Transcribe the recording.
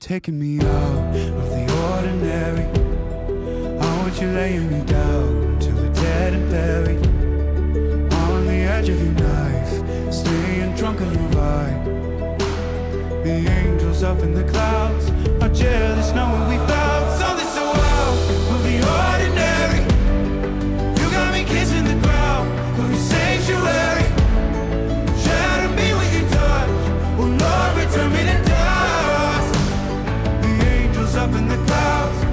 taking me out of the ordinary. I want you laying me down till we're dead and buried, on the edge of your knife, staying drunk on your vibe. The angels up in the clouds are jealous knowing we found something so out of the ordinary. You got me kissing the ground of your sanctuary, shatter me with your touch, oh Lord, return me to dust. The angels up in the clouds